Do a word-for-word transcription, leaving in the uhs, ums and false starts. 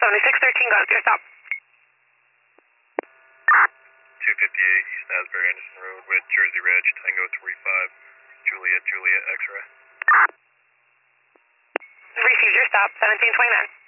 seventy-six thirteen, got it, your stop. two fifty-eight East Asbury Anderson Road with Jersey Reg, Tango three five, Juliet, Juliet, X-ray. Received your stop, seventeen twenty-nine.